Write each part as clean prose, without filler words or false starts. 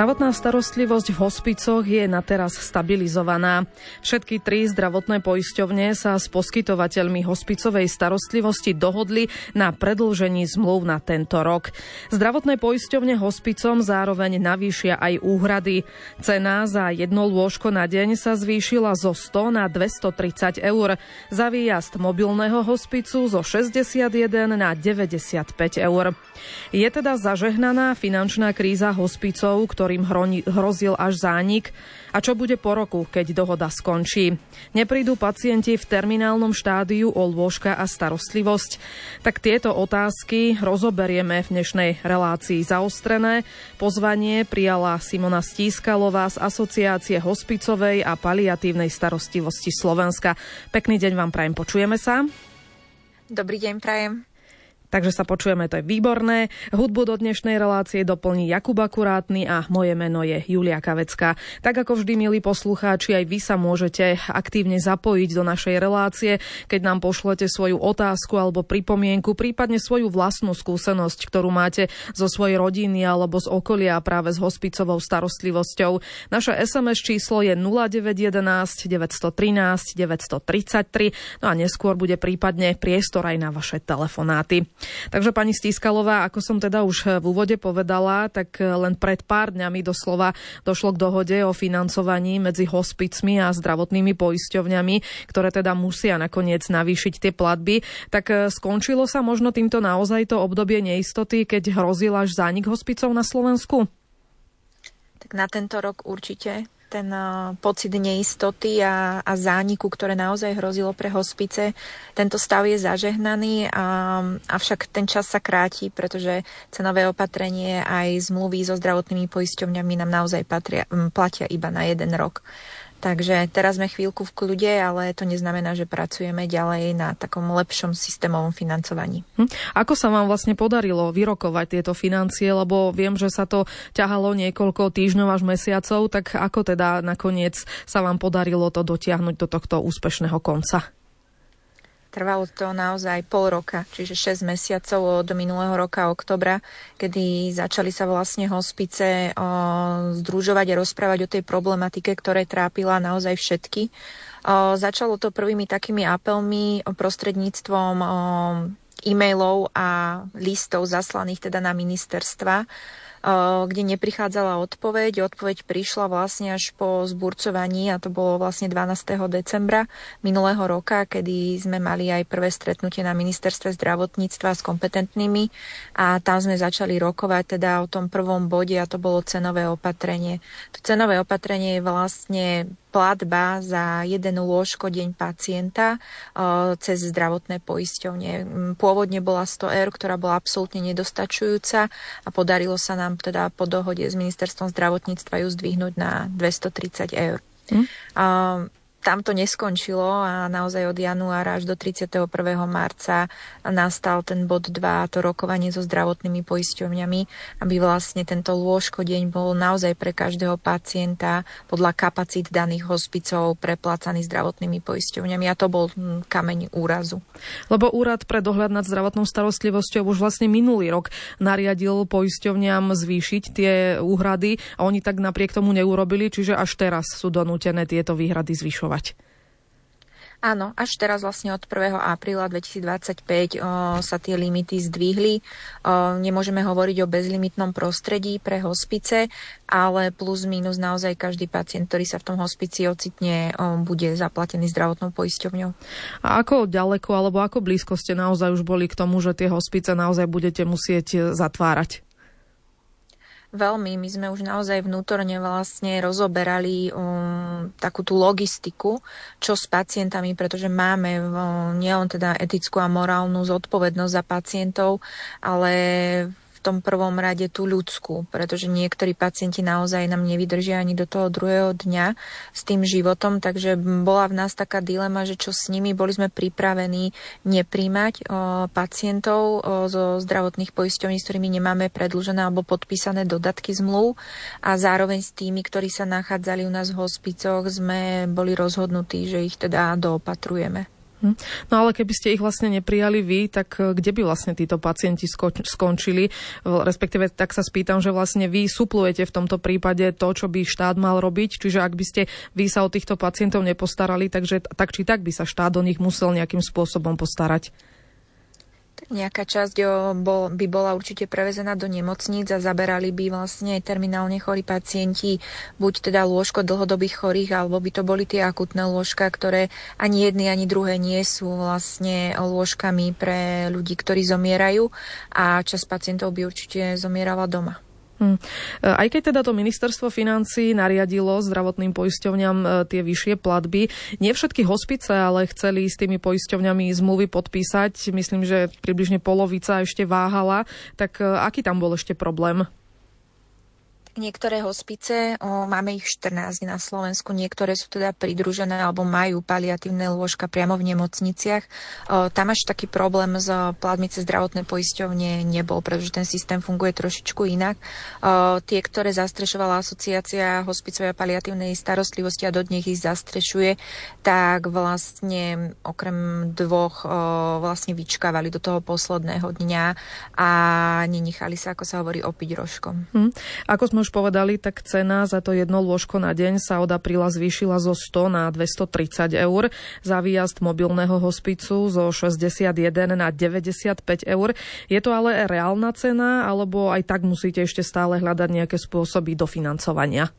Zdravotná starostlivosť v hospicoch je na teraz stabilizovaná. Všetky 3 zdravotné poisťovne sa s poskytovateľmi hospicovej starostlivosti dohodli na predĺžení zmluv na tento rok. Zdravotné poisťovne hospicom zároveň navýšia aj úhrady. Cena za jedno lôžko na deň sa zvýšila zo 100 na 230 eur. Za výjazd mobilného hospicu zo 61 na 95 eur. Je teda zažehnaná finančná kríza hospicov, ktorým hrozil až zánik. A čo bude po roku, keď dohoda skončí? Neprídu pacienti v terminálnom štádiu o lôžka a starostlivosť? Tak tieto otázky rozoberieme v dnešnej relácii Zaostrené. Pozvanie prijala Simona Stískalová z Asociácie hospicovej a paliatívnej starostlivosti Slovenska. Pekný deň vám prajem, počujeme sa. Dobrý deň prajem. Takže sa počujeme, to je výborné. Hudbu do dnešnej relácie doplní Jakub Akurátny a moje meno je Julia Kavecká. Tak ako vždy, milí poslucháči, aj vy sa môžete aktívne zapojiť do našej relácie, keď nám pošlete svoju otázku alebo pripomienku, prípadne svoju vlastnú skúsenosť, ktorú máte zo svojej rodiny alebo z okolia práve s hospicovou starostlivosťou. Naše SMS číslo je 0911 913 933, no a neskôr bude prípadne priestor aj na vaše telefonáty. Takže pani Stískalová, ako som teda už v úvode povedala, tak len pred pár dňami doslova došlo k dohode o financovaní medzi hospicmi a zdravotnými poisťovňami, ktoré teda musia nakoniec navýšiť tie platby. Tak skončilo sa možno týmto naozaj to obdobie neistoty, keď hrozil až zánik hospicov na Slovensku? Tak na tento rok určite. Ten pocit neistoty a zániku, ktoré naozaj hrozilo pre hospice. Tento stav je zažehnaný, avšak ten čas sa kráti, pretože cenové opatrenie aj zmluvy so zdravotnými poisťovňami nám naozaj platia iba na 1 rok. Takže teraz sme chvíľku v kľude, ale to neznamená, že pracujeme ďalej na takom lepšom systémovom financovaní. Ako sa vám vlastne podarilo vyrokovať tieto financie, lebo viem, že sa to ťahalo niekoľko týždňov až mesiacov, tak ako teda nakoniec sa vám podarilo to dotiahnuť do tohto úspešného konca? Trvalo to naozaj pol roka, čiže 6 mesiacov od minulého roka októbra, kedy začali sa vlastne hospice združovať a rozprávať o tej problematike, ktoré trápila naozaj všetky. Začalo to prvými takými apelmi prostredníctvom e-mailov a listov zaslaných teda na ministerstva, kde neprichádzala odpoveď. Odpoveď prišla vlastne až po zburcovaní a to bolo vlastne 12. decembra minulého roka, kedy sme mali aj prvé stretnutie na ministerstve zdravotníctva s kompetentnými a tam sme začali rokovať teda o tom prvom bode a to bolo cenové opatrenie. To cenové opatrenie je vlastne platba za 1 lôžko deň pacienta cez zdravotné poisťovne. Pôvodne bola 100 eur, ktorá bola absolútne nedostačujúca a podarilo sa nám teda po dohode s ministerstvom zdravotníctva ju zdvihnúť na 230 eur. Tam to neskončilo a naozaj od januára až do 31. marca nastal ten bod 2, to rokovanie so zdravotnými poisťovňami, aby vlastne tento lôžko deň bol naozaj pre každého pacienta podľa kapacít daných hospicov preplácaný zdravotnými poisťovňami a to bol kameň úrazu. Lebo Úrad pre dohľad nad zdravotnou starostlivosťou už vlastne minulý rok nariadil poisťovňam zvýšiť tie úhrady a oni tak napriek tomu neurobili, čiže až teraz sú donútené tieto výhrady zvyšovať. Áno, až teraz vlastne od 1. apríla 2025 sa tie limity zdvihli. Nemôžeme hovoriť o bezlimitnom prostredí pre hospice, ale plus minus naozaj každý pacient, ktorý sa v tom hospici ocitne, bude zaplatený zdravotnou poisťovňou. A ako ďaleko alebo ako blízko ste naozaj už boli k tomu, že tie hospice naozaj budete musieť zatvárať? Veľmi. My sme už naozaj vnútorne vlastne rozoberali takú tú logistiku, čo s pacientami, pretože máme nielen teda etickú a morálnu zodpovednosť za pacientov, ale v tom prvom rade tú ľudskú, pretože niektorí pacienti naozaj nám nevydržia ani do toho druhého dňa s tým životom, takže bola v nás taká dilema, že čo s nimi, boli sme pripravení nepríjmať pacientov zo zdravotných poisťovní, s ktorými nemáme predĺžené alebo podpísané dodatky zmluv a zároveň s tými, ktorí sa nachádzali u nás v hospicoch, sme boli rozhodnutí, že ich teda doopatrujeme. No ale keby ste ich vlastne neprijali vy, tak kde by vlastne títo pacienti skončili? Respektíve tak sa spýtam, že vlastne vy suplujete v tomto prípade to, čo by štát mal robiť, čiže ak by ste vy sa o týchto pacientov nepostarali, takže tak či tak by sa štát o nich musel nejakým spôsobom postarať. Nejaká časť by bola určite prevezená do nemocníc a zaberali by vlastne terminálne chorí pacienti buď teda lôžko dlhodobých chorých, alebo by to boli tie akutné lôžka, ktoré ani jedny, ani druhé nie sú vlastne lôžkami pre ľudí, ktorí zomierajú, a časť pacientov by určite zomierala doma. Aj keď teda to ministerstvo financií nariadilo zdravotným poisťovňam tie vyššie platby, nie všetky hospice ale chceli s tými poisťovňami zmluvy podpísať. Myslím, že približne polovica ešte váhala. Tak aký tam bol ešte problém? Niektoré hospice, máme ich 14 na Slovensku, niektoré sú teda pridružené alebo majú paliatívne lôžka priamo v nemocniciach. Tam až taký problém s platmi cez zdravotné poisťovne nebol, pretože ten systém funguje trošičku inak. Tie, ktoré zastrešovala Asociácia hospicovej a paliatívnej starostlivosti a dodnes ich zastrešuje, tak vlastne okrem dvoch vlastne vyčkávali do toho posledného dňa a nenechali sa, ako sa hovorí, opiť rožkom. Ako sme už povedali, tak cena za to jedno lôžko na deň sa od apríla zvýšila zo 100 na 230 eur. Za výjazd mobilného hospicu zo 61 na 95 eur. Je to ale reálna cena, alebo aj tak musíte ešte stále hľadať nejaké spôsoby dofinancovania?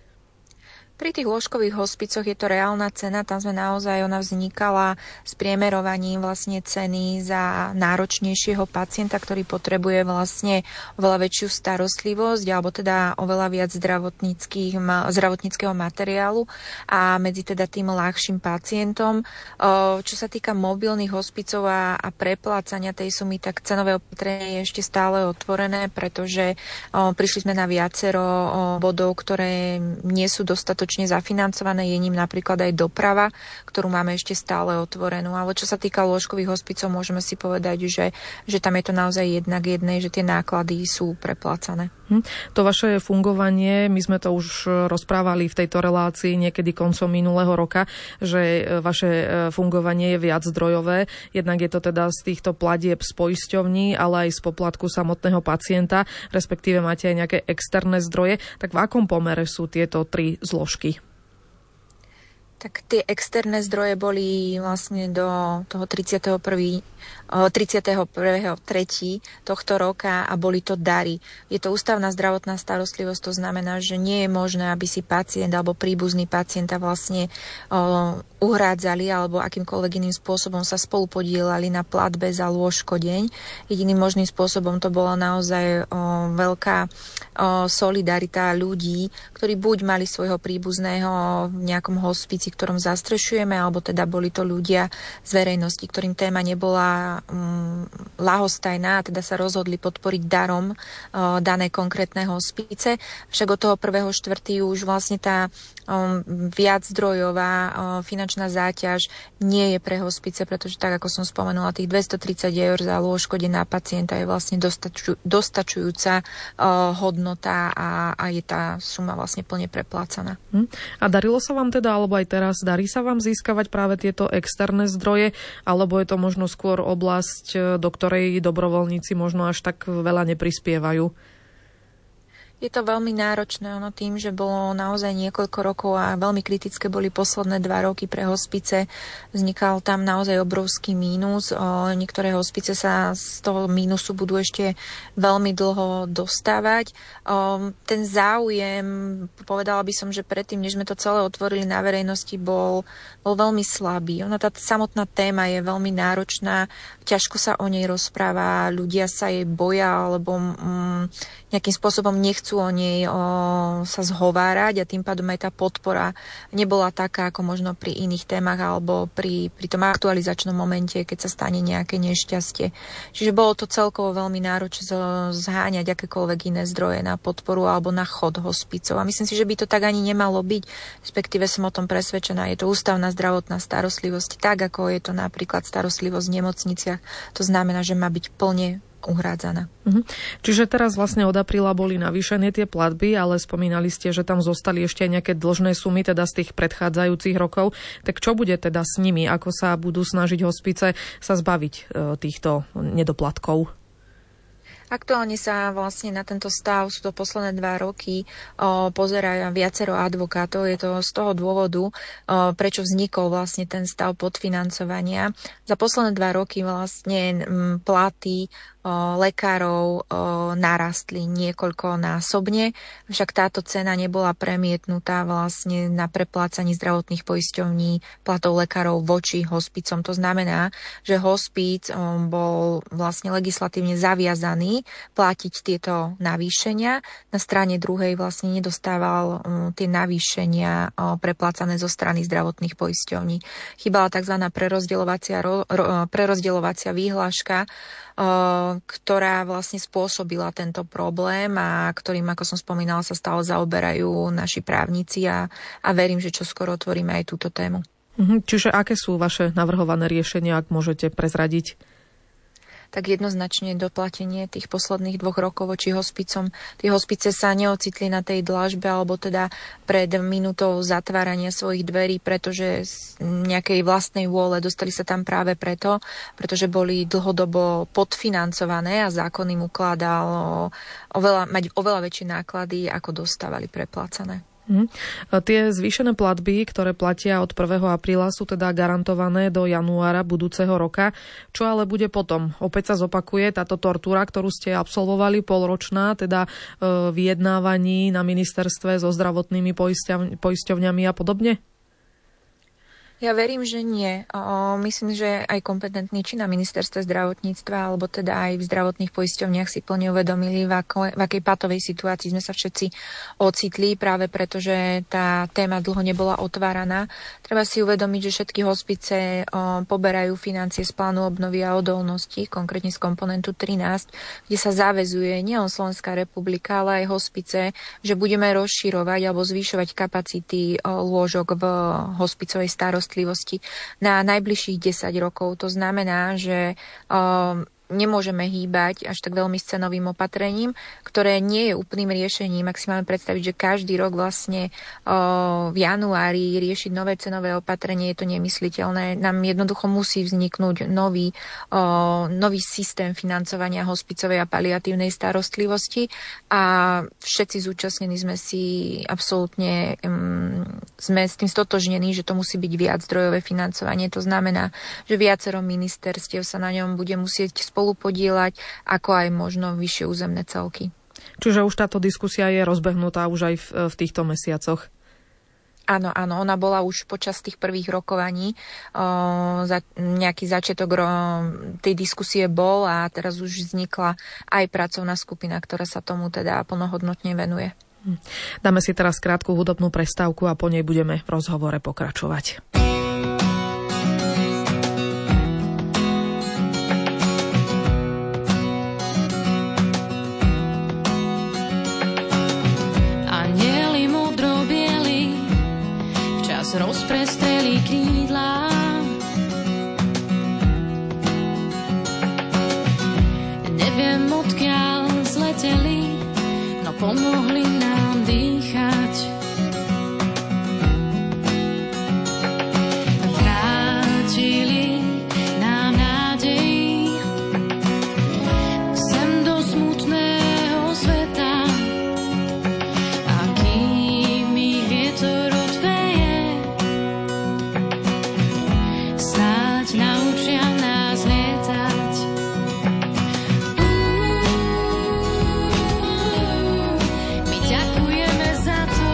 Pri tých lôžkových hospicoch je to reálna cena, tam sme naozaj, ona vznikala s priemerovaním vlastne ceny za náročnejšieho pacienta, ktorý potrebuje vlastne oveľa väčšiu starostlivosť alebo teda oveľa viac zdravotníckeho materiálu a medzi teda tým ľahším pacientom. Čo sa týka mobilných hospicov a preplácania tej sumy, tak cenové opatrenie je ešte stále otvorené, pretože prišli sme na viacero bodov, ktoré nie sú dostatočne zafinancované, je ním napríklad aj doprava, ktorú máme ešte stále otvorenú. Ale čo sa týka lôžkových hospicov, môžeme si povedať, že tam je to naozaj jednak jednej, že tie náklady sú preplácané. To vaše fungovanie, my sme to už rozprávali v tejto relácii niekedy koncom minulého roka, že vaše fungovanie je viac zdrojové. Jednak je to teda z týchto platieb z poisťovní, ale aj z poplatku samotného pacienta, respektíve máte aj nejaké externé zdroje. Tak v akom pomere sú tieto tri zložky? Tak tie externé zdroje boli vlastne do toho 31.3. tohto roka a boli to dary. Je to ústavná zdravotná starostlivosť, to znamená, že nie je možné, aby si pacient alebo príbuzný pacienta vlastne uhrádzali alebo akýmkoľvek iným spôsobom sa spolupodielali na platbe za lôžko deň. Jediným možným spôsobom to bola naozaj veľká solidarita ľudí, ktorí buď mali svojho príbuzného v nejakom hospici, ktorom zastrešujeme, alebo teda boli to ľudia z verejnosti, ktorým téma nebola ľahostajná, a teda sa rozhodli podporiť darom dané konkrétne hospice. Však od toho 1.4. už vlastne tá viaczdrojová finančná záťaž nie je pre hospice, pretože tak, ako som spomenula, tých 230 eur za lôžko na pacienta je vlastne dostačujúca hodnota a je tá suma vlastne plne preplácaná. A darilo sa vám teda, alebo aj teraz, darí sa vám získavať práve tieto externé zdroje, alebo je to možno skôr oblasť, do ktorej dobrovoľníci možno až tak veľa neprispievajú? Je to veľmi náročné, tým, že bolo naozaj niekoľko rokov a veľmi kritické boli posledné 2 roky pre hospice. Vznikal tam naozaj obrovský mínus. Niektoré hospice sa z toho mínusu budú ešte veľmi dlho dostávať. Ten záujem, povedala by som, že predtým, než sme to celé otvorili na verejnosti, bol veľmi slabý. Tá samotná téma je veľmi náročná, ťažko sa o nej rozpráva, ľudia sa jej boja alebo nejakým spôsobom nechcú o nej sa zhovárať a tým pádom aj tá podpora nebola taká, ako možno pri iných témach alebo pri tom aktualizačnom momente, keď sa stane nejaké nešťastie. Čiže bolo to celkovo veľmi náročné zháňať akékoľvek iné zdroje na podporu alebo na chod hospicov. A myslím si, že by to tak ani nemalo byť, respektíve som o tom presvedčená. Je to ústavná zdravotná starostlivosť, tak ako je to napríklad starostlivosť v nemocniciach. To znamená, že má byť plne uhrádzaná. Čiže teraz vlastne od apríla boli navýšené tie platby, ale spomínali ste, že tam zostali ešte aj nejaké dlžné sumy, teda z tých predchádzajúcich rokov. Tak čo bude teda s nimi? Ako sa budú snažiť hospice sa zbaviť týchto nedoplatkov? Aktuálne sa vlastne na tento stav, sú to posledné 2 roky, pozerajú viacero advokátov. Je to z toho dôvodu, prečo vznikol vlastne ten stav podfinancovania. Za posledné 2 roky vlastne platy lekárov narastli niekoľkonásobne, však táto cena nebola premietnutá vlastne na preplácaní zdravotných poisťovní platov lekárov voči hospicom. To znamená, že hospic bol vlastne legislatívne zaviazaný platiť tieto navýšenia. Na strane druhej vlastne nedostával tie navýšenia preplácané zo strany zdravotných poisťovní. Chýbala tzv. prerozdeľovacia výhláška, ktorá vlastne spôsobila tento problém a ktorým, ako som spomínala, sa stále zaoberajú naši právnici a verím, že čoskoro otvoríme aj túto tému. Čiže aké sú vaše navrhované riešenia, ak môžete prezradiť? Tak jednoznačne doplatenie tých posledných 2 rokov voči hospicom. Tie hospice sa neocitli na tej dlažbe alebo teda pred minútou zatvárania svojich dverí, pretože z nejakej vlastnej vôle dostali sa tam práve preto, pretože boli dlhodobo podfinancované a zákon im ukladal mať oveľa väčšie náklady, ako dostávali preplácané. Tie zvýšené platby, ktoré platia od 1. apríla, sú teda garantované do januára budúceho roka. Čo ale bude potom? Opäť sa zopakuje táto tortúra, ktorú ste absolvovali, polročná, teda vyjednávaní na ministerstve so zdravotnými poisťovňami a podobne? Ja verím, že nie. Myslím, že aj kompetentní či na ministerstve zdravotníctva, alebo teda aj v zdravotných poisťovniach si plne uvedomili, v akej patovej situácii sme sa všetci ocitli, práve preto, že tá téma dlho nebola otváraná. Treba si uvedomiť, že všetky hospice poberajú financie z plánu obnovy a odolnosti, konkrétne z komponentu 13, kde sa zaväzuje nielen Slovenská republika, ale aj hospice, že budeme rozširovať alebo zvýšovať kapacity lôžok v hospicovej starostlivosti na najbližších 10 rokov. To znamená, že nemôžeme hýbať až tak veľmi s cenovým opatrením, ktoré nie je úplným riešením. Ak si máme predstaviť, že každý rok vlastne v januári riešiť nové cenové opatrenie, je to nemysliteľné. Nám jednoducho musí vzniknúť nový systém financovania hospicovej a paliatívnej starostlivosti a všetci zúčastnení sme si absolútne sme s tým stotožnení, že to musí byť viac zdrojové financovanie. To znamená, že viacero ministerstiev sa na ňom bude musieť spolupodieľať, ako aj možno vyššie územné celky. Čiže už táto diskusia je rozbehnutá už aj v týchto mesiacoch? Áno, ona bola už počas tých prvých rokovaní. Nejaký začiatok tej diskusie bol a teraz už vznikla aj pracovná skupina, ktorá sa tomu teda plnohodnotne venuje. Dáme si teraz krátku hudobnú prestávku a po nej budeme v rozhovore pokračovať. Rozprestreli krídla, neviem odkiaľ zleteli, no pomohli nám dýchať. Vrátili nám nádej sem do smutného sveta, a kým ich vietor naučia nás lietať. My ďakujeme za to,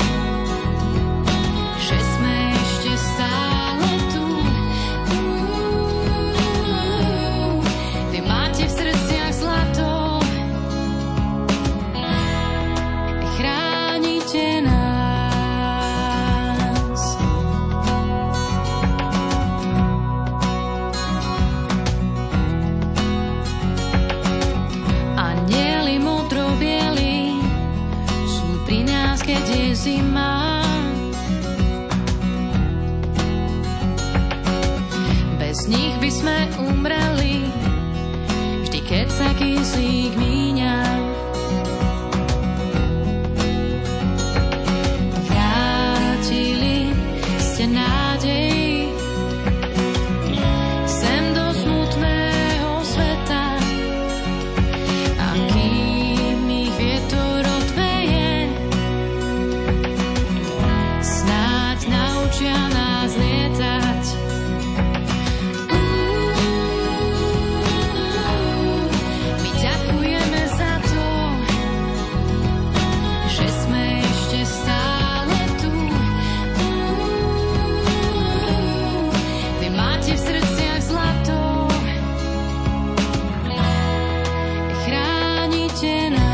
že sme ešte stále tu. Vy máte v srdciach zlato, chránite nás. Keď je zima, bez nich by sme umreli. Vždy, keď sa kyslík míňa. Vrátili ste nádej sem do smutného sveta, a kým ich vietor odveje, snáď naučia nás lietať. My ďakujeme za to, že sme ešte stále tu. Vy máte v srdciach zlato, chránite nás.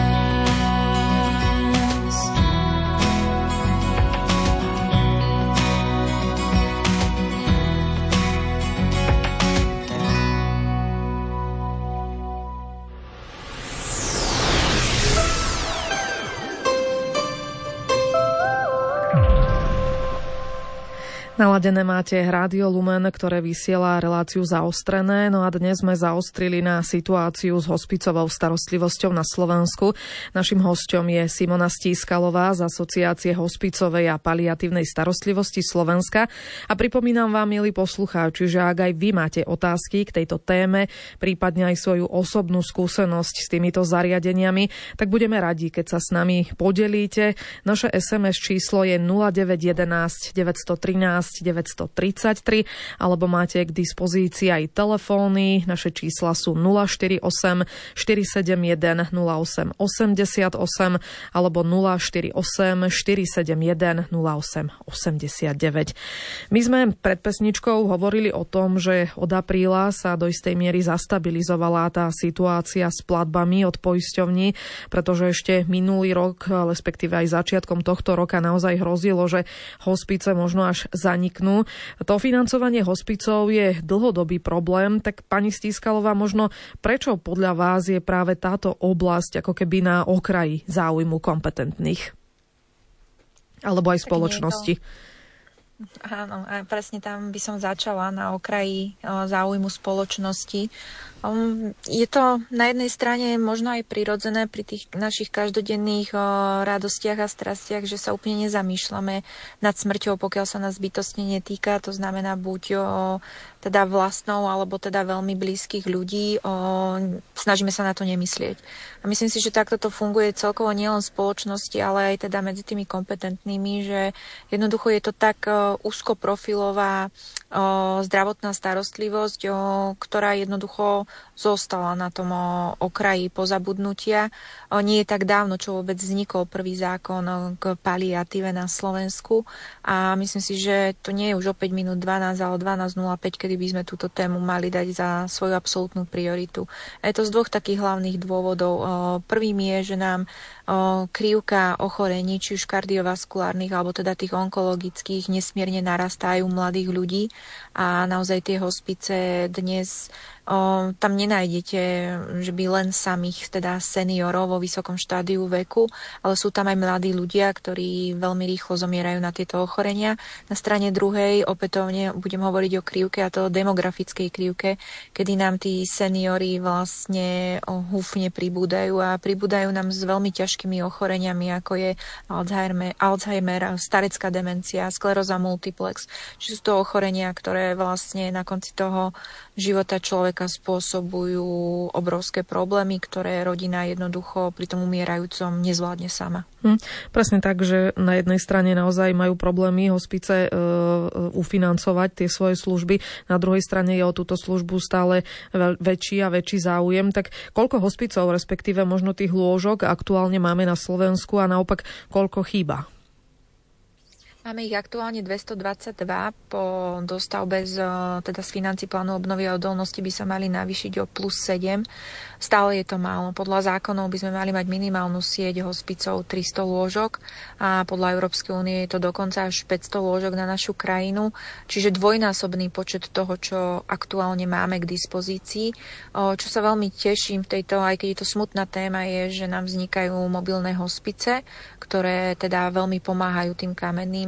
Naladené máte Rádio Lumen, ktoré vysiela reláciu Zaostrené. No a dnes sme zaostrili na situáciu s hospicovou starostlivosťou na Slovensku. Naším hosťom je Simona Stískalová z Asociácie hospicovej a paliatívnej starostlivosti Slovenska. A pripomínam vám, milí poslucháči, že ak aj vy máte otázky k tejto téme, prípadne aj svoju osobnú skúsenosť s týmito zariadeniami, tak budeme radi, keď sa s nami podelíte. Naše SMS číslo je 0911 913 933, alebo máte k dispozícii aj telefóny. Naše čísla sú 048 471 08 88 alebo 048 471 08 89. My sme pred pesničkou hovorili o tom, že od apríla sa do istej miery zastabilizovala tá situácia s platbami od poisťovní, pretože ešte minulý rok, respektíve aj začiatkom tohto roka naozaj hrozilo, že hospice možno až zaniknú. To financovanie hospicov je dlhodobý problém, tak pani Stískalová, možno prečo podľa vás je práve táto oblasť ako keby na okraji záujmu kompetentných? Alebo aj spoločnosti? Áno, a presne tam by som začala, na okraji záujmu spoločnosti. Je to na jednej strane možno aj prirodzené pri tých našich každodenných radostiach a strastiach, že sa úplne nezamýšľame nad smrťou, pokiaľ sa nás bytostne netýka. To znamená buď teda vlastnou, alebo teda veľmi blízkych ľudí. Snažíme sa na to nemyslieť. A myslím si, že takto to funguje celkovo nielen v spoločnosti, ale aj teda medzi tými kompetentnými, že jednoducho je to tak úzko profilová zdravotná starostlivosť, ktorá jednoducho zostala na tom okraji pozabudnutia. Nie je tak dávno, čo vôbec vznikol prvý zákon k paliatíve na Slovensku, a myslím si, že to nie je už o 5 minút 12, ale 12.05, kedy by sme túto tému mali dať za svoju absolútnu prioritu. A je to z dvoch takých hlavných dôvodov. Prvým je, že nám krivka ochorení, či už kardiovaskulárnych, alebo teda tých onkologických, nesmierne narastajú mladých ľudí, a naozaj tie hospice dnes tam nenájdete, že by len samých teda seniorov vo vysokom štádiu veku, ale sú tam aj mladí ľudia, ktorí veľmi rýchlo zomierajú na tieto ochorenia. Na strane druhej opätovne budem hovoriť o krivke, a to o demografickej krivke, kedy nám tí seniori vlastne húfne pribúdajú, a pribúdajú nám s veľmi ťažkými ochoreniami, ako je Alzheimer, starecká demencia, skleróza multiplex. Čiže sú to ochorenia, ktoré vlastne na konci toho života človeka spôsobujú obrovské problémy, ktoré rodina jednoducho pri tom umierajúcom nezvládne sama. Presne tak, že na jednej strane naozaj majú problémy hospice ufinancovať tie svoje služby, na druhej strane je o túto službu stále väčší a väčší záujem. Tak koľko hospicov, respektíve možno tých lôžok aktuálne máme na Slovensku, a naopak koľko chýba? Máme ich aktuálne 222, po dostavbe teda z financií plánu obnovy a odolnosti by sa mali navýšiť o plus 7. Stále je to málo. Podľa zákonov by sme mali mať minimálnu sieť hospicov 300 lôžok, a podľa Európskej únie je to dokonca až 500 lôžok na našu krajinu, čiže dvojnásobný počet toho, čo aktuálne máme k dispozícii. Čo sa veľmi teším v tejto, aj keď je to smutná téma, je, že nám vznikajú mobilné hospice, ktoré teda veľmi pomáhajú tým kamenným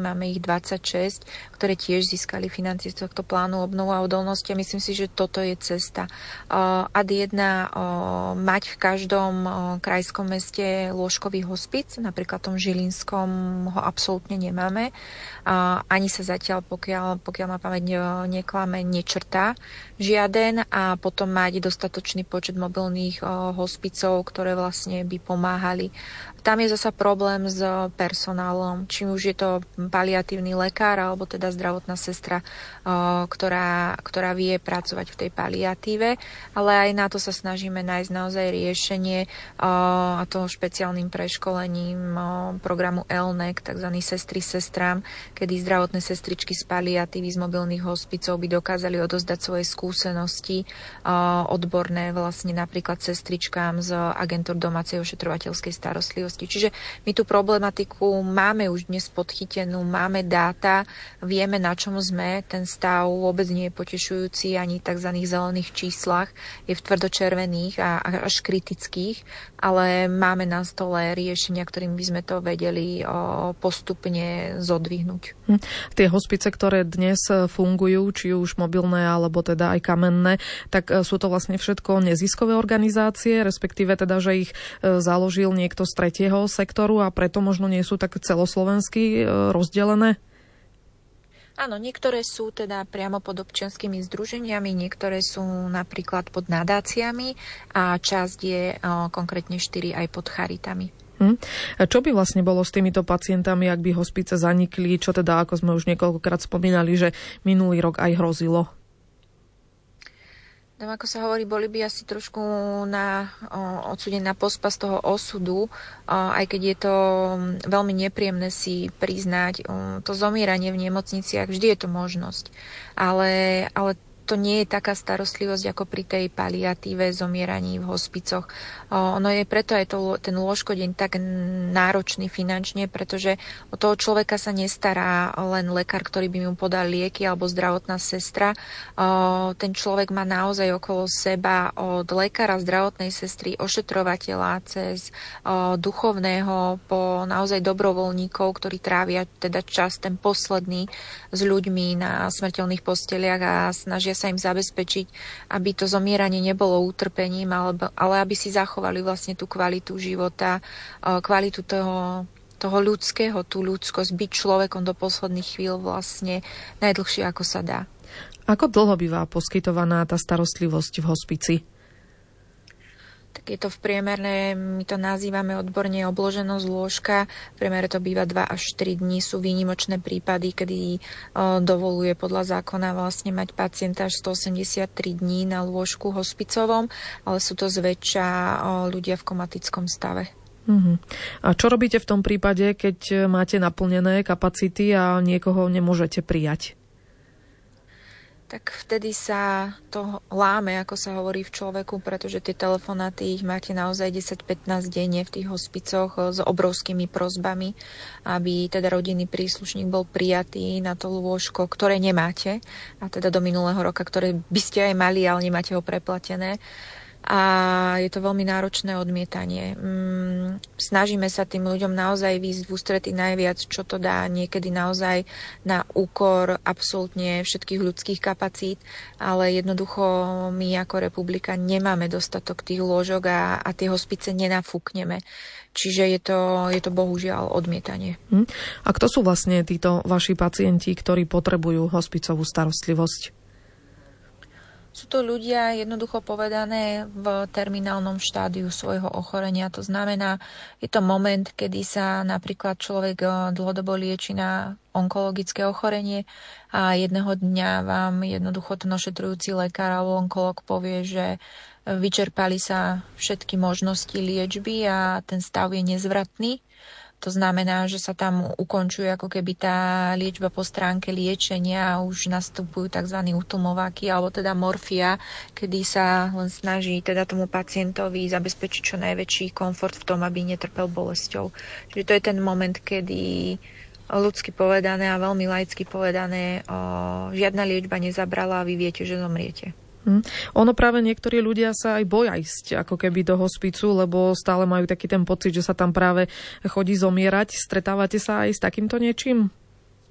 máme ich 26, ktoré tiež získali financie z tohto plánu obnovu a odolnosti a myslím si, že toto je cesta. Ad 1 mať v každom krajskom meste lôžkový hospic, napríklad v tom Žilinskom ho absolútne nemáme. Ani sa zatiaľ, pokiaľ ma pamäť neklame, nečrtá žiaden a potom mať dostatočný počet mobilných hospicov, ktoré vlastne by pomáhali. Tam je zasa problém s personálom, či už je to paliatívny lekár alebo teda zdravotná sestra, ktorá vie pracovať v tej paliatíve, ale aj na to sa snažíme nájsť naozaj riešenie a to špeciálnym preškolením programu ELNEC, tzv. Sestry sestrám, kedy zdravotné sestričky z paliatívy z mobilných hospicov by dokázali odozdať svoje skúsenosti odborné vlastne napríklad sestričkám z agentúr domácej ošetrovateľskej starostlivosti. Čiže my tú problematiku máme už dnes podchytenú, máme dáta, vieme, na čom sme. Ten stav vôbec nie je potešujúci ani v tzv. Zelených číslach, je v tvrdočervených a až kritických, ale máme na stole riešenia, ktorým by sme to vedeli postupne zodvihnúť. Tie hospice, ktoré dnes fungujú, či už mobilné alebo teda aj kamenné, tak sú to vlastne všetko neziskové organizácie, respektíve teda, že ich založil niekto z tretieho sektoru a preto možno nie sú tak celoslovensky rozdelené? Áno, niektoré sú teda priamo pod občianskymi združeniami, niektoré sú napríklad pod nadáciami a časť je konkrétne 4 aj pod charitami. Čo by vlastne bolo s týmito pacientami, ak by hospice zanikli, čo teda, ako sme už niekoľkokrát spomínali, že minulý rok aj hrozilo? Ako sa hovorí, boli by asi trošku odsúdení na pospas toho osudu, aj keď je to veľmi nepríjemné si priznať. To zomieranie v nemocniciach, vždy je to možnosť. Ale to nie je taká starostlivosť ako pri tej paliatíve, zomieraní v hospicoch. Ono je preto aj ten lôžkodeň tak náročný finančne, pretože o toho človeka sa nestará len lekár, ktorý by mu podal lieky alebo zdravotná sestra. Ten človek má naozaj okolo seba od lekára, zdravotnej sestry, ošetrovateľa cez duchovného po naozaj dobrovoľníkov, ktorí trávia teda čas ten posledný s ľuďmi na smrteľných posteliach a snažia sa im zabezpečiť, aby to zomieranie nebolo utrpením, ale aby si zachovali vlastne tú kvalitu života, kvalitu toho ľudského, tú ľudskosť, byť človekom do posledných chvíľ vlastne najdlhšie, ako sa dá. Ako dlho býva poskytovaná tá starostlivosť v hospici? Tak je to v priemerne, my to nazývame odborne obloženosť lôžka. V priemere to býva 2 až 3 dní. Sú výnimočné prípady, kedy dovoluje podľa zákona vlastne mať pacienta až 183 dní na lôžku hospicovom, ale sú to zväčša ľudia v komatickom stave. A čo robíte v tom prípade, keď máte naplnené kapacity a niekoho nemôžete prijať? Tak vtedy sa to láme, ako sa hovorí v človeku, pretože tie telefonáty ich máte naozaj 10-15 denne v tých hospicoch s obrovskými prosbami, aby teda rodinný príslušník bol prijatý na to lôžko, ktoré nemáte, a teda do minulého roka, ktoré by ste aj mali, ale nemáte ho preplatené. A je to veľmi náročné odmietanie. Snažíme sa tým ľuďom naozaj výjsť v ústrety najviac, čo to dá, niekedy naozaj na úkor absolútne všetkých ľudských kapacít, ale jednoducho my ako republika nemáme dostatok tých lôžok a tie hospice nenafúkneme. Čiže je to bohužiaľ odmietanie. A kto sú vlastne títo vaši pacienti, ktorí potrebujú hospicovú starostlivosť? Sú to ľudia, jednoducho povedané, v terminálnom štádiu svojho ochorenia. To znamená, je to moment, kedy sa napríklad človek dlhodobo lieči na onkologické ochorenie a jedného dňa vám jednoducho ten ošetrujúci lekár alebo onkolog povie, že vyčerpali sa všetky možnosti liečby a ten stav je nezvratný. To znamená, že sa tam ukončuje ako keby tá liečba po stránke liečenia a už nastupujú tzv. Utlmováky alebo teda morfia, kedy sa len snaží teda tomu pacientovi zabezpečiť čo najväčší komfort v tom, aby netrpel bolesťou. Čiže to je ten moment, kedy ľudsky povedané a veľmi laicky povedané žiadna liečba nezabrala a vy viete, že zomriete. Ono práve niektorí ľudia sa aj boja ísť ako keby do hospicu, lebo stále majú taký ten pocit, že sa tam práve chodí zomierať. Stretávate sa aj s takýmto niečím?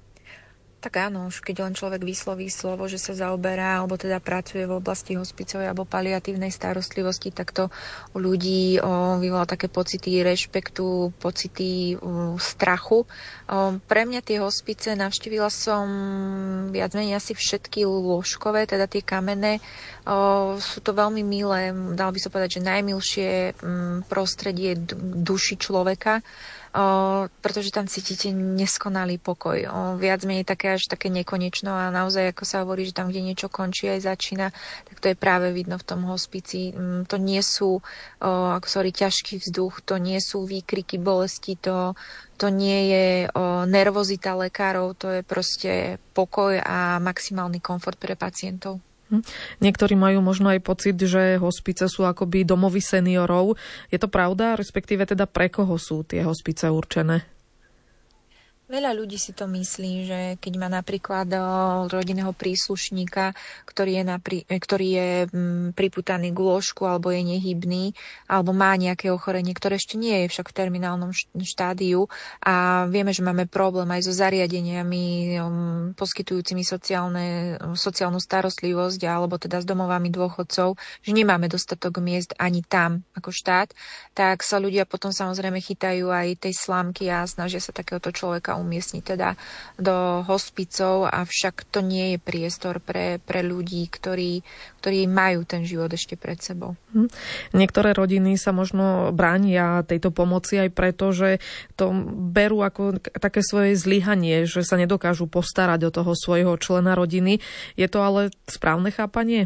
Tak áno, už keď len človek vysloví slovo, že sa zaoberá alebo teda pracuje v oblasti hospicovej alebo paliatívnej starostlivosti, tak to u ľudí vyvolá také pocity rešpektu, pocity strachu. Pre mňa tie hospice navštívila som viac menej asi všetky lôžkové, teda tie kamenné. Sú to veľmi milé, dal by som povedať, že najmilšie prostredie duši človeka, pretože tam cítite neskonalý pokoj. Viac menej také až také nekonečno a naozaj, ako sa hovorí, že tam, kde niečo končí aj začína, tak to je práve vidno v tom hospici. To nie sú, ako sa hovorí, ťažký vzduch, to nie sú výkriky bolesti, to nie je nervozita lekárov, to je proste pokoj a maximálny komfort pre pacientov. Niektorí majú možno aj pocit, že hospice sú akoby domovy seniorov. Je to pravda? Respektíve teda pre koho sú tie hospice určené? Veľa ľudí si to myslí, že keď má napríklad rodinného príslušníka, ktorý je pripútaný k lôžku alebo je nehybný, alebo má nejaké ochorenie, ktoré ešte nie je však v terminálnom štádiu a vieme, že máme problém aj so zariadeniami poskytujúcimi sociálnu starostlivosť alebo teda s domovami dôchodcov, že nemáme dostatok miest ani tam ako štát, tak sa ľudia potom samozrejme chytajú aj tej slámky a snažia sa takéhoto človeka umiestniť teda do hospicov, avšak to nie je priestor pre ľudí, ktorí majú ten život ešte pred sebou. Niektoré rodiny sa možno bránia tejto pomoci aj preto, že to berú ako také svoje zlyhanie, že sa nedokážu postarať o toho svojho člena rodiny. Je to ale správne chápanie?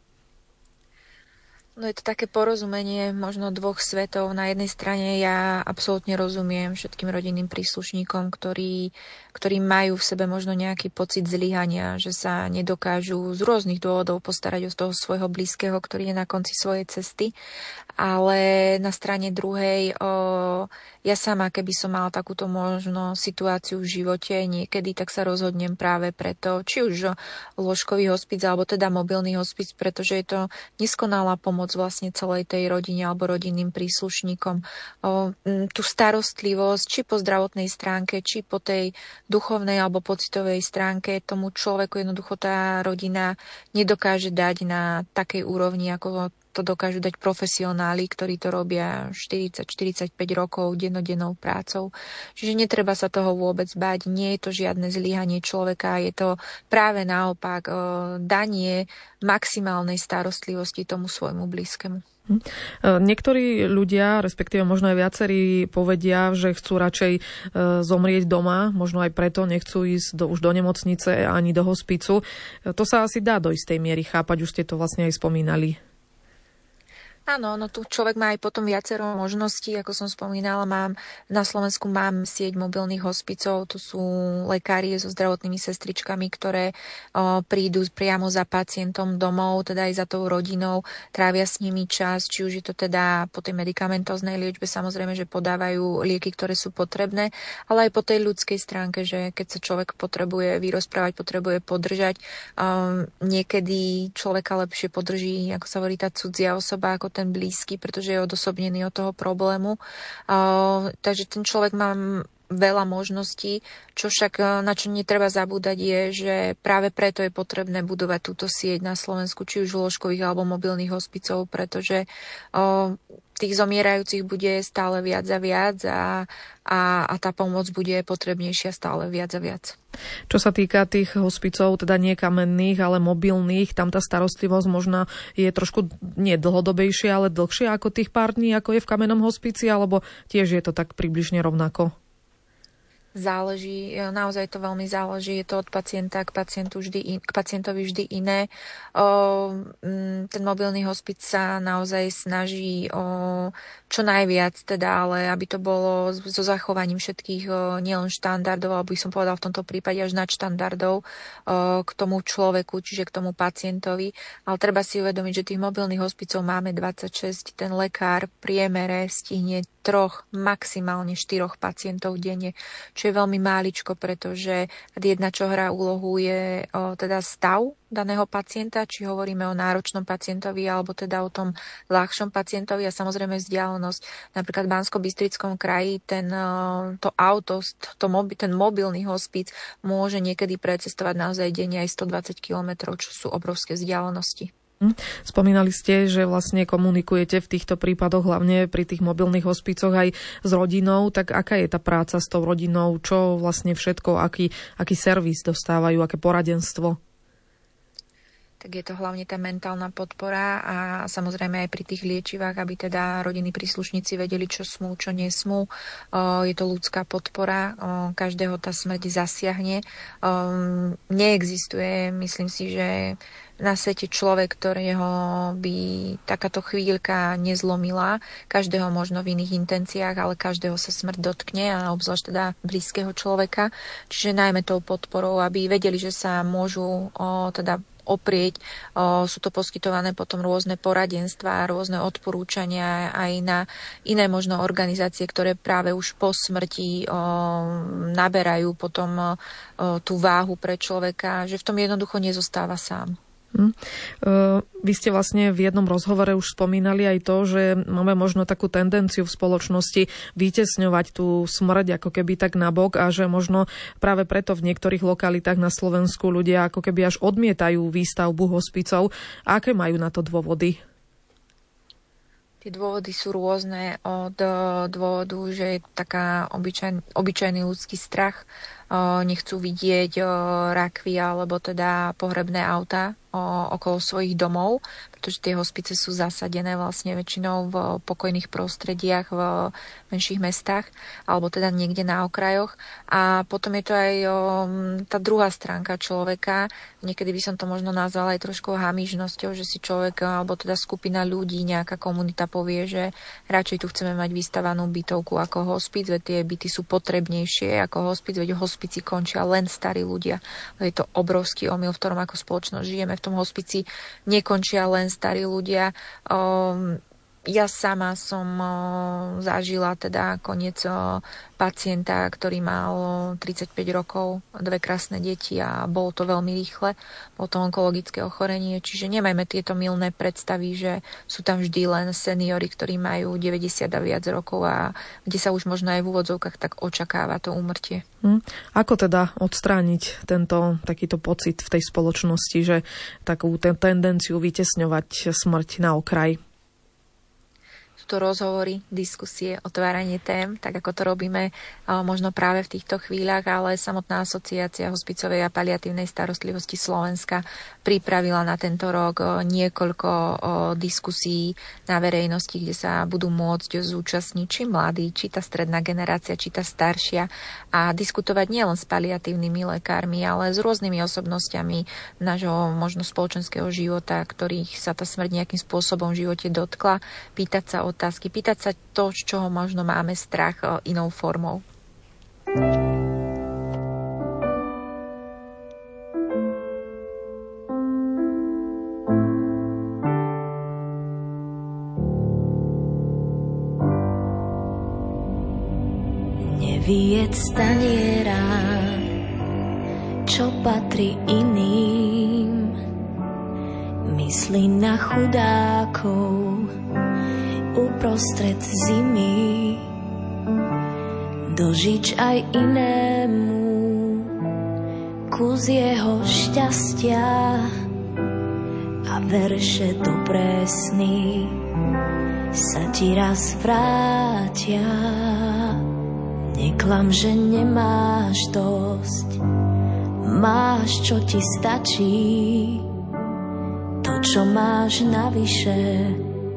No je to také porozumenie možno dvoch svetov. Na jednej strane ja absolútne rozumiem všetkým rodinným príslušníkom, ktorí majú v sebe možno nejaký pocit zlyhania, že sa nedokážu z rôznych dôvodov postarať o toho svojho blízkeho, ktorý je na konci svojej cesty. Ale na strane druhej, ja sama, keby som mala takúto možno situáciu v živote niekedy, tak sa rozhodnem práve preto, či už lôžkový hospic, alebo teda mobilný hospic, pretože je to neskonalá pomoc vlastne celej tej rodine alebo rodinným príslušníkom. Tú starostlivosť, či po zdravotnej stránke, či po tej duchovnej alebo pocitovej stránke tomu človeku jednoducho tá rodina nedokáže dať na takej úrovni, ako to dokážu dať profesionáli, ktorí to robia 40-45 rokov dennodennou prácou. Čiže netreba sa toho vôbec báť. Nie je to žiadne zlyhanie človeka, je to práve naopak danie maximálnej starostlivosti tomu svojmu blízkemu. Niektorí ľudia, respektíve možno aj viacerí povedia, že chcú radšej zomrieť doma, možno aj preto nechcú ísť už do nemocnice ani do hospicu. To sa asi dá do istej miery chápať, už ste to vlastne aj spomínali. Áno, no tu človek má aj potom viacero možností, ako som spomínala, na Slovensku mám sieť mobilných hospicov, to sú lekári so zdravotnými sestričkami, ktoré prídu priamo za pacientom domov, teda aj za tou rodinou, trávia s nimi čas, či už je to teda po tej medikamentóznej liečbe, samozrejme, že podávajú lieky, ktoré sú potrebné, ale aj po tej ľudskej stránke, že keď sa človek potrebuje vyrozprávať, potrebuje podržať, niekedy človeka lepšie podrží, ako sa hovorí, tá cudzia osoba, ako ten blízky, pretože je odosobnený od toho problému. Takže ten človek má veľa možností, čo však na čo netreba zabúdať je, že práve preto je potrebné budovať túto sieť na Slovensku, či už lôžkových alebo mobilných hospicov, pretože tých zomierajúcich bude stále viac a viac a tá pomoc bude potrebnejšia stále viac a viac. Čo sa týka tých hospicov, teda nie kamenných, ale mobilných, tam tá starostlivosť možno je trošku nie dlhodobejšia, ale dlhšia ako tých pár dní, ako je v kamennom hospici, alebo tiež je to tak približne rovnako? Záleží, naozaj to veľmi záleží, je to od pacienta k pacientovi vždy iné. Ten mobilný hospic sa naozaj snaží čo najviac, teda, ale aby to bolo so zachovaním všetkých nielen štandardov, alebo by som povedal v tomto prípade až nadštandardov k tomu človeku, čiže k tomu pacientovi. Ale treba si uvedomiť, že tých mobilných hospicov máme 26, ten lekár v priemere stihne 3, maximálne 4 pacientov denne, čo je veľmi máličko, pretože jedna, čo hrá úlohu, je teda stav daného pacienta, či hovoríme o náročnom pacientovi alebo teda o tom ľahšom pacientovi a samozrejme vzdialenosť. Napríklad v Banskobystrickom kraji ten mobilný hospic môže niekedy precestovať naozaj denne aj 120 kilometrov, čo sú obrovské vzdialenosti. Spomínali ste, že vlastne komunikujete v týchto prípadoch hlavne pri tých mobilných hospicoch aj s rodinou, tak aká je tá práca s tou rodinou, čo vlastne všetko, aký servis dostávajú, aké poradenstvo? Tak je to hlavne tá mentálna podpora a samozrejme aj pri tých liečivách, aby teda rodinní príslušníci vedeli, čo smú, čo nesmú. Je to ľudská podpora, každého tá smrť zasiahne. Neexistuje, myslím si, že na svete človek, ktorého by takáto chvíľka nezlomila, každého možno v iných intenciách, ale každého sa smrť dotkne a obzvlášť teda blízkeho človeka. Čiže najmä tou podporou, aby vedeli, že sa môžu teda oprieť. Sú to poskytované potom rôzne poradenstvá, rôzne odporúčania aj na iné možno organizácie, ktoré práve už po smrti naberajú potom tú váhu pre človeka, že v tom jednoducho nezostáva sám. Vy ste vlastne v jednom rozhovore už spomínali aj to, že máme možno takú tendenciu v spoločnosti vytesňovať tú smrť ako keby tak nabok a že možno práve preto v niektorých lokalitách na Slovensku ľudia ako keby až odmietajú výstavbu hospicov. A aké majú na to dôvody? Tie dôvody sú rôzne od dôvodu, že je taká obyčajný ľudský strach, nechcú vidieť rakvy alebo teda pohrebné auta okolo svojich domov, pretože tie hospice sú zasadené vlastne väčšinou v pokojných prostrediach, v menších mestách alebo teda niekde na okrajoch. A potom je to aj tá druhá stránka človeka. Niekedy by som to možno nazvala aj trošku hamižnosťou, že si človek alebo teda skupina ľudí, nejaká komunita povie, že radšej tu chceme mať vystavanú bytovku ako hospic, veď tie byty sú potrebnejšie ako hospic, veď v hospici končia len starí ľudia. Je to obrovský omyl, v ktorom ako spoločnosť žijeme. V tom hospici nekončia len starí ľudia. Ja sama som zažila teda koniec pacienta, ktorý mal 35 rokov, 2 krásne deti a bolo to veľmi rýchle. Bolo to onkologické ochorenie, čiže nemajme tieto mylné predstavy, že sú tam vždy len seniori, ktorí majú 90 a viac rokov a kde sa už možno aj v úvodzovkách tak očakáva to úmrtie. Ako teda odstrániť takýto pocit v tej spoločnosti, že takú tendenciu vytesňovať smrť na okraj? Sú to rozhovory, diskusie, otváranie tém, tak ako to robíme možno práve v týchto chvíľach, ale samotná asociácia hospicovej a paliatívnej starostlivosti Slovenska pripravila na tento rok niekoľko diskusí na verejnosti, kde sa budú môcť zúčastniť či mladí, či tá stredná generácia, či tá staršia a diskutovať nielen s paliatívnymi lekármi, ale s rôznymi osobnostiami nášho možno spoločenského života, ktorých sa tá smrť nejakým spôsobom v živote dotkla, pýtať sa otázky, pýtať sa to, z čoho možno máme strach inou formou. Nevyjedz taniera, čo patrí iným, myslí na chudákov uprostred zimy, dožič aj inému kus jeho šťastia a verše dobré sny sa ti raz vrátia. Neklam, že nemáš dosť, máš, čo ti stačí, to, čo máš navyše,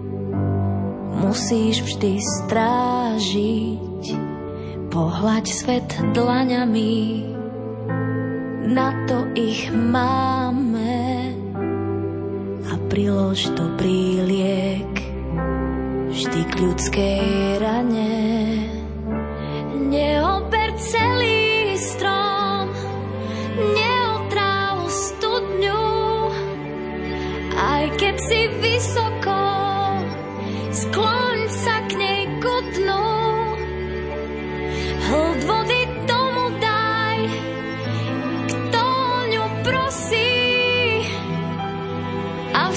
musíš vždy strážiť. Pohľaď svet dlaňami, na to ich máme a prilož dobrý liek vždy k ľudskej rane. Neober celý strom, neotráv studňu, aj keď si vysoko, skloň sa k nej ku dnu.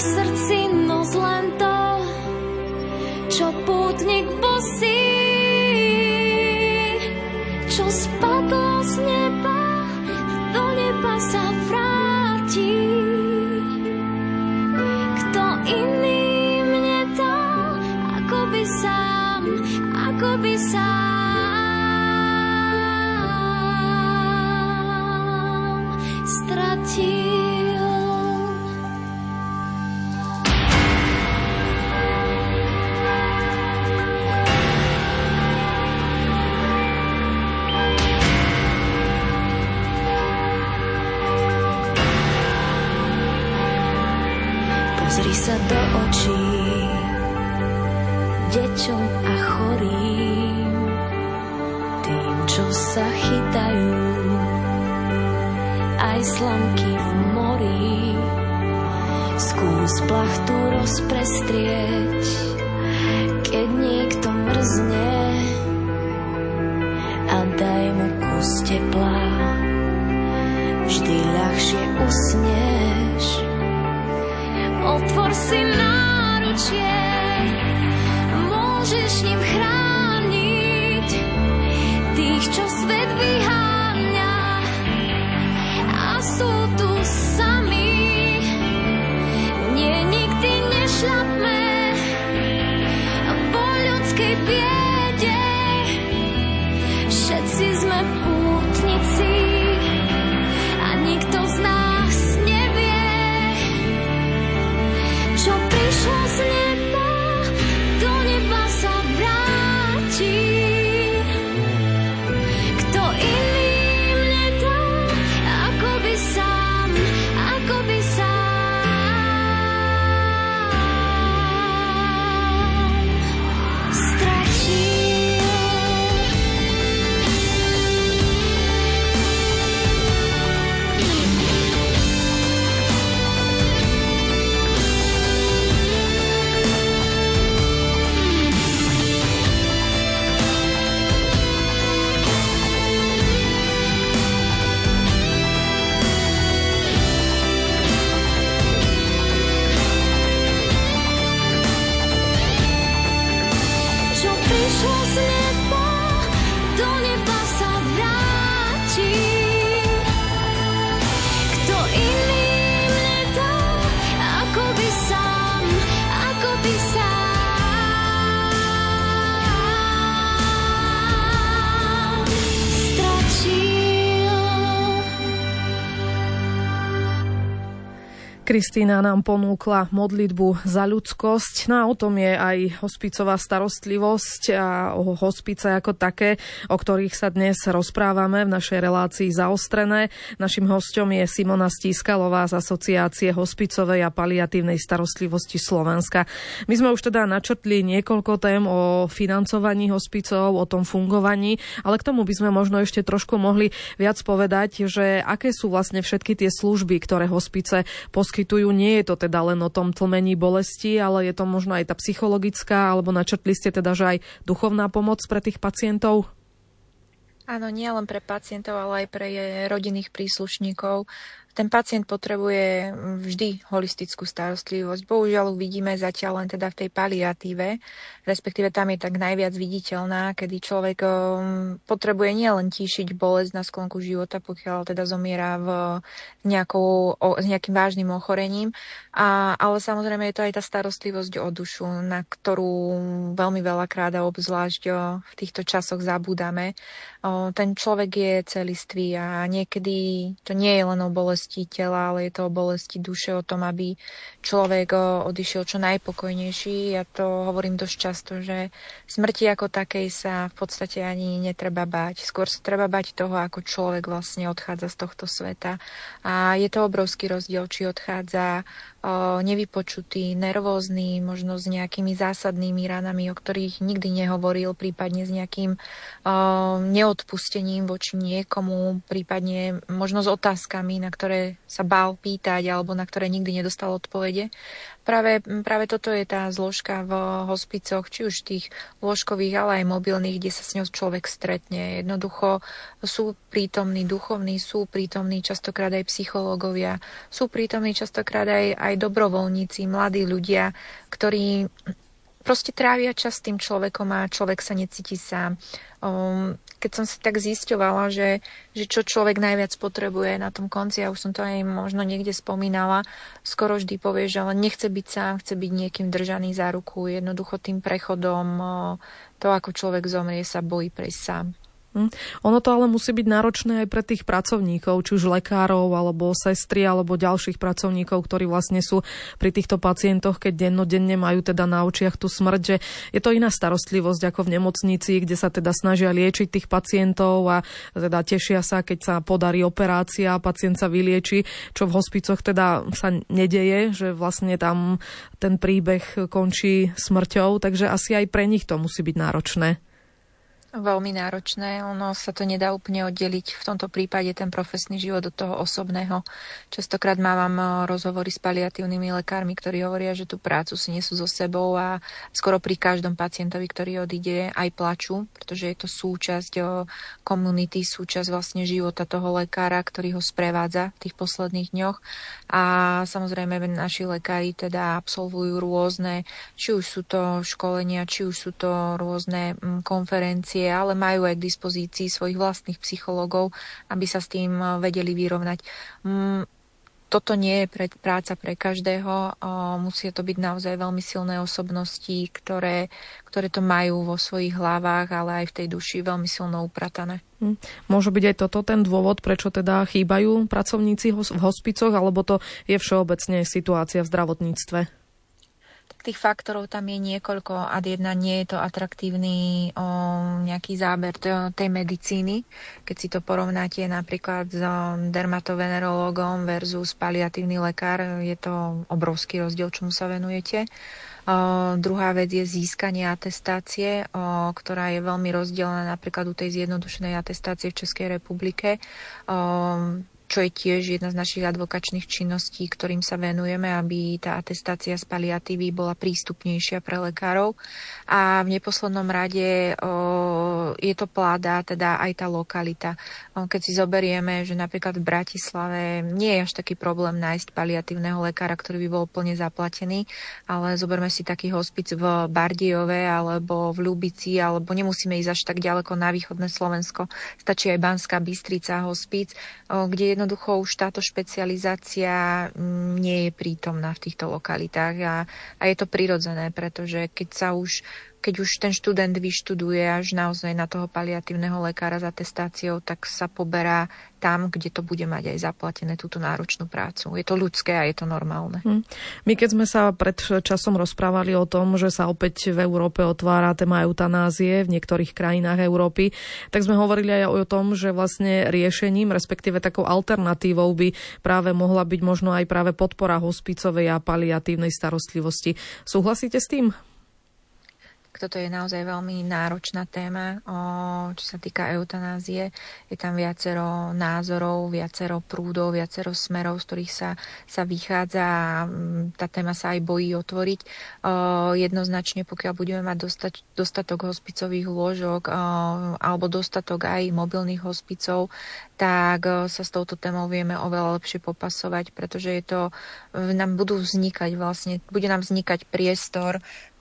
v srdci noc len to, čo pútnik bosý, čo spadlo z neba, do neba sa vráti. Kto iný mne dal, ako by sám stratil. Pozri sa do očí deťom a chorým, tým, čo sa chytajú aj slamky v mori. Skús plachtu rozprestrieť, keď niekto mrzne, a daj mu kus tepla, vždy ľahšie usneš. Otvor si náručie, môžeš ním chrániť tých, čo svet vyháňa a sú tu sami. Nie, nikdy nešľapme po ľudskej biede, všetci sme pútnici a nikto z nás nevie, čo prišlo z neba, do neba sa vráti. Kto iný mne dal, ako by sám stratil. Čo prišlo z neba, do neba sa vráti. Kto iný mne dal, ako by sám stratil. Kristína nám ponúkla modlitbu za ľudskosť. No a o tom je aj hospicová starostlivosť a o hospice ako také, o ktorých sa dnes rozprávame v našej relácii Zaostrené. Naším hosťom je Simona Stískalová z Asociácie hospicovej a paliatívnej starostlivosti Slovenska. My sme už teda načrtli niekoľko tém o financovaní hospicov, o tom fungovaní, ale k tomu by sme možno ešte trošku mohli viac povedať, že aké sú vlastne všetky tie služby, ktoré hospice poskytujú. Nie je to teda len o tom tlmení bolesti, ale je to možno aj tá psychologická, alebo načrtli ste teda, že aj duchovná pomoc pre tých pacientov? Áno, nie len pre pacientov, ale aj pre rodinných príslušníkov. Ten pacient potrebuje vždy holistickú starostlivosť. Bohužiaľ vidíme zatiaľ len teda v tej paliatíve, respektíve tam je tak najviac viditeľná, kedy človek potrebuje nielen tíšiť bolesť na sklonku života, pokiaľ teda zomiera s nejakým vážnym ochorením, ale samozrejme je to aj tá starostlivosť o dušu, na ktorú veľmi veľakrát a obzvlášť v týchto časoch zabúdame. Ten človek je celistvý a niekedy to nie je len o bolesti tela, ale je to o bolesti duše, o tom, aby človek odišiel čo najpokojnejší. Ja to hovorím dosť často, že smrti ako takej sa v podstate ani netreba báť. Skôr sa treba báť toho, ako človek vlastne odchádza z tohto sveta. A je to obrovský rozdiel, či odchádza nevypočutý, nervózny, možno s nejakými zásadnými ranami, o ktorých nikdy nehovoril, prípadne s nejakým neodpustením voči niekomu, prípadne možno s otázkami, na ktoré ktoré sa bál pýtať alebo na ktoré nikdy nedostal odpovede. Práve toto je tá zložka v hospicoch, či už tých lôžkových, ale aj mobilných, kde sa s ňou človek stretne. Jednoducho sú prítomní duchovní, sú prítomní častokrát aj psychológovia, sú prítomní častokrát aj dobrovoľníci, mladí ľudia, ktorí proste trávia čas s tým človekom a človek sa necíti sám. Keď som si tak zisťovala, že čo človek najviac potrebuje na tom konci, ja už som to aj možno niekde spomínala, skoro vždy povie, že ale nechce byť sám, chce byť niekým držaný za ruku. Jednoducho tým prechodom, to ako človek zomrie, sa bojí prejsť sám. Ono to ale musí byť náročné aj pre tých pracovníkov, či už lekárov, alebo sestry, alebo ďalších pracovníkov, ktorí vlastne sú pri týchto pacientoch, keď dennodenne majú teda na očiach tú smrť, že je to iná starostlivosť ako v nemocnici, kde sa teda snažia liečiť tých pacientov a teda tešia sa, keď sa podarí operácia a pacient sa vylieči, čo v hospicoch teda sa nedeje, že vlastne tam ten príbeh končí smrťou, takže asi aj pre nich to musí byť náročné. Veľmi náročné, ono sa to nedá úplne oddeliť v tomto prípade ten profesný život od toho osobného. Častokrát mávam rozhovory s paliatívnymi lekármi, ktorí hovoria, že tú prácu si nesú so sebou a skoro pri každom pacientovi, ktorý odíde, aj plačú, pretože je to súčasť komunity, súčasť vlastne života toho lekára, ktorý ho sprevádza v tých posledných dňoch. A samozrejme naši lekári teda absolvujú rôzne, či už sú to školenia, či už sú to rôzne konferencie, ale majú aj k dispozícii svojich vlastných psychológov, aby sa s tým vedeli vyrovnať. Toto nie je práca pre každého, musia to byť naozaj veľmi silné osobnosti, ktoré to majú vo svojich hlavách, ale aj v tej duši veľmi silno upratané. Môže byť aj toto ten dôvod, prečo teda chýbajú pracovníci v hospicoch, alebo to je všeobecne situácia v zdravotníctve? Tých faktorov tam je niekoľko a jedna nie je to atraktívny nejaký záber tej medicíny. Keď si to porovnáte napríklad s dermatovenerológom versus paliatívny lekár, je to obrovský rozdiel, čomu sa venujete. Druhá vec je získanie atestácie, ktorá je veľmi rozdielna napríklad u tej zjednodušenej atestácie v Českej republike, čo je tiež jedna z našich advokačných činností, ktorým sa venujeme, aby tá atestácia z paliatívy bola prístupnejšia pre lekárov. A v neposlednom rade je to pláda, teda aj tá lokalita. Keď si zoberieme, že napríklad v Bratislave nie je až taký problém nájsť paliatívneho lekára, ktorý by bol plne zaplatený, ale zoberme si taký hospic v Bardejove alebo v Ľubici, alebo nemusíme ísť až tak ďaleko na východné Slovensko. Stačí aj Banská Bystrica hospic, kde jednoducho už táto špecializácia nie je prítomná v týchto lokalitách a je to prirodzené, pretože keď už ten študent vyštuduje až naozaj na toho paliatívneho lekára s atestáciou, tak sa poberá tam, kde to bude mať aj zaplatené túto náročnú prácu. Je to ľudské a je to normálne. My keď sme sa pred časom rozprávali o tom, že sa opäť v Európe otvára téma eutanázie v niektorých krajinách Európy, tak sme hovorili aj o tom, že vlastne riešením, respektíve takou alternatívou by práve mohla byť možno aj práve podpora hospicovej a paliatívnej starostlivosti. Súhlasíte s tým? Toto je naozaj veľmi náročná téma, čo sa týka eutanázie. Je tam viacero názorov, viacero prúdov, viacero smerov, z ktorých sa vychádza a tá téma sa aj bojí otvoriť. Jednoznačne, pokiaľ budeme mať dostatok hospicových lôžok alebo dostatok aj mobilných hospicov, tak sa s touto témou vieme oveľa lepšie popasovať, pretože bude nám vznikať priestor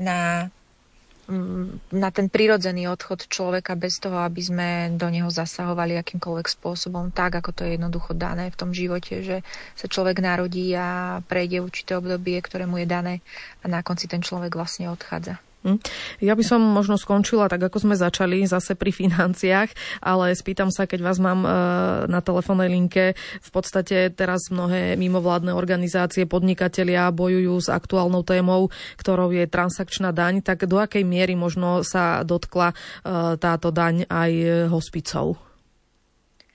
na ten prirodzený odchod človeka bez toho, aby sme do neho zasahovali akýmkoľvek spôsobom, tak ako to je jednoducho dané v tom živote, že sa človek narodí a prejde určité obdobie, ktoré mu je dané a na konci ten človek vlastne odchádza. Ja by som možno skončila tak, ako sme začali, zase pri financiách, ale spýtam sa, keď vás mám na telefónnej linke, v podstate teraz mnohé mimovládne organizácie, podnikatelia bojujú s aktuálnou témou, ktorou je transakčná daň, tak do akej miery možno sa dotkla táto daň aj hospicov?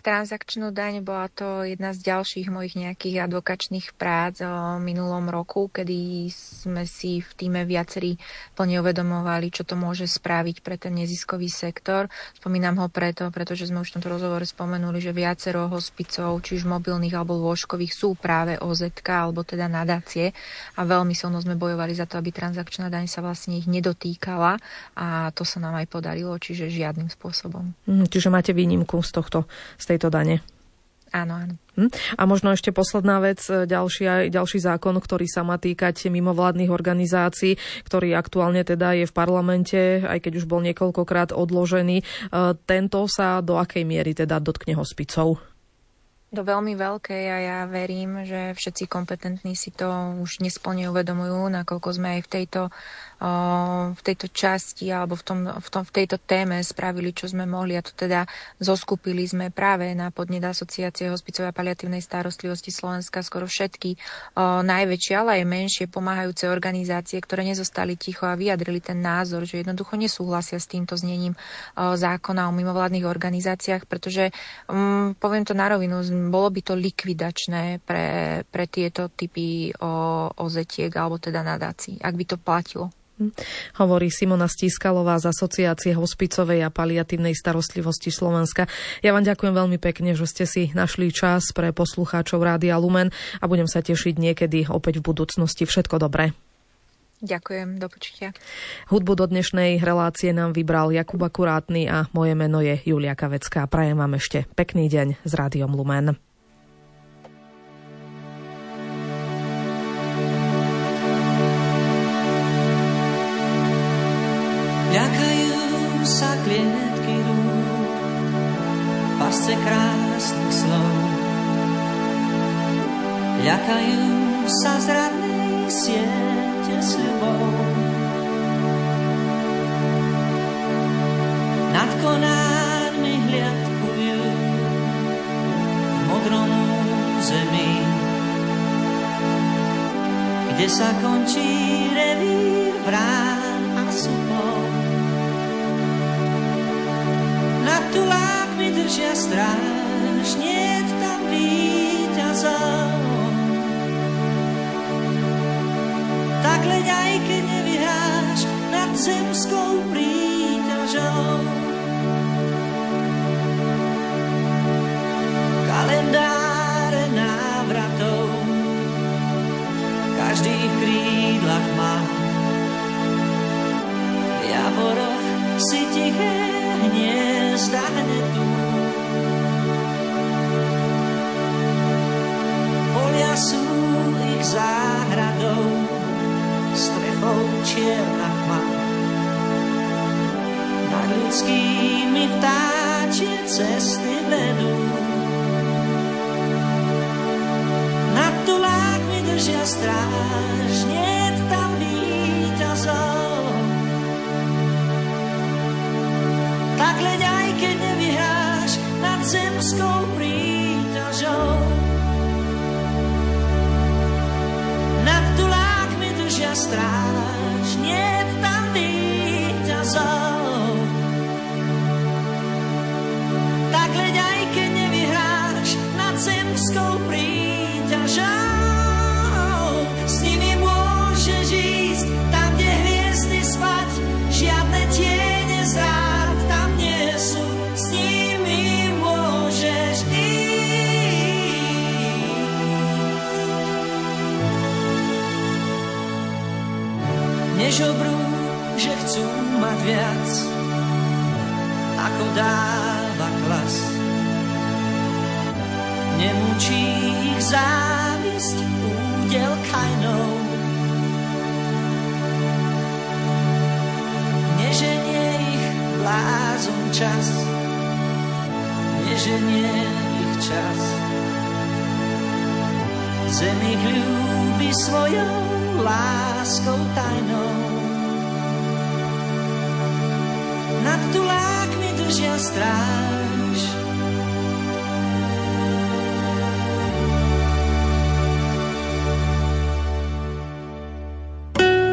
transakčnú daň bola to jedna z ďalších mojich nejakých advokačných prác v minulom roku, kedy sme si v tíme viacerí plne uvedomovali, čo to môže spraviť pre ten neziskový sektor. Spomínam ho pretože sme už v tomto rozhovore spomenuli, že viacero hospicov, či už mobilných alebo lôžkových, sú práve OZK alebo teda nadácie a veľmi silno sme bojovali za to, aby transakčná daň sa vlastne ich nedotýkala a to sa nám aj podarilo, čiže žiadnym spôsobom. Čiže máte výnimku z tejto dane. Áno. A možno ešte posledná vec, ďalší zákon, ktorý sa má týkať mimovládnych organizácií, ktorý aktuálne teda je v parlamente, aj keď už bol niekoľkokrát odložený. Tento sa do akej miery teda dotkne hospicov? Do veľmi veľkej a ja verím, že všetci kompetentní si to už nesplne uvedomujú, nakoľko sme aj v tejto časti alebo v tejto téme spravili, čo sme mohli, a to teda zoskupili sme práve na podnet Asociácie hospicovej a paliatívnej starostlivosti Slovenska skoro všetky najväčšie, ale aj menšie pomáhajúce organizácie, ktoré nezostali ticho a vyjadrili ten názor, že jednoducho nesúhlasia s týmto znením zákona o mimovládnych organizáciách, pretože poviem to na rovinu, bolo by to likvidačné pre tieto typy OZ-tiek alebo teda nadácií, ak by to platilo. Hovorí Simona Stískalová z Asociácie hospicovej a paliatívnej starostlivosti Slovenska. Ja vám ďakujem veľmi pekne, že ste si našli čas pre poslucháčov Rádia Lumen a budem sa tešiť niekedy opäť v budúcnosti. Všetko dobré. Ďakujem, do počutia. Hudbu do dnešnej relácie nám vybral Jakub Akurátny a moje meno je Julia Kavecká. Prajem vám ešte pekný deň s Rádiom Lumen. Ľakajú sa klietky rúk, pasce krásnych slov. Ľakajú sa zradnej siete sľubov. Nad konármi hliadkujú v modrom území, kde sa končí revír vrán a supov. Nad tulákmi držia stráž, niet tam víťazov. Tak leď aj keď nevyhráš nad zemskou príťažou. Kalendáre návratov každý v krídlach má. V javoroch si tiché hniezda hnedú. Polia sú ich záhradou, strechou čierna tma. Nad ľudskými vtáčie cesty vedú. Nad tulákmi držia stráž, niet tam víťazov. Tak leď aj keď nevyhráš nad zemskou príťažou. Nad tulákmi držia stráž, niet tam víťazov. Tak leď aj keď nevyhráš nad zemskou príťažou. S nimi môžeš ísť tam, kde hviezdy spať, žiadne tiene zrád tam nie sú. S nimi môžeš ísť. Nežobrú, že chcú mať viac, ako dáva klas. Nemučí ich závisť údel kajnou. Neženie ich blázon čas, neženie ich čas. Zem ich ľúbi svojou láskou tajnou. Nad tulákmi držia stráž,